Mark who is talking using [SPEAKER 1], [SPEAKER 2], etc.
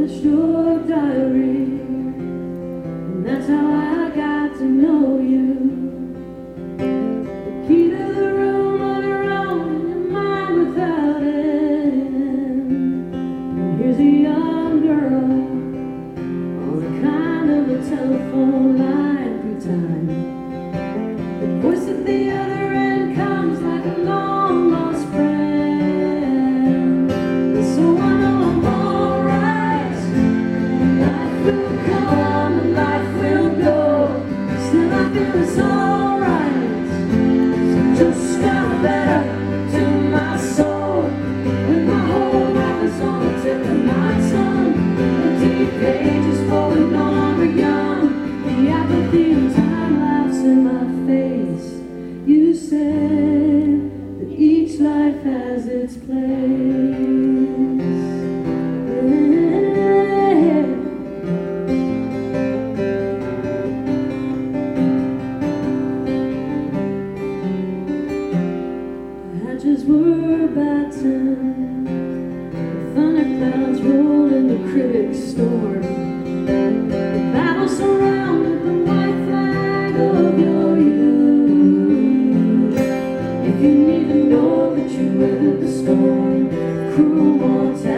[SPEAKER 1] finished your diary, and that's how I got to know you. The key to the room on your own, and your mind without end. And here's a young girl on a kind of a telephone line through time. The voice at the other end comes like a long lost friend. And so I know I'm alright. Life will come and life will go. Still I feel it's alright. So just got better to my soul. When my whole life is on the tip of my tongue. The deep pages falling on the young. The apathy and time laughs in my face. You said that each life has its place. The hatches were batten, the thunder clouds rolled in the critic storm. The battle surrounded the white flag of your youth. If you need to know that you weathered the storm, cruel mortality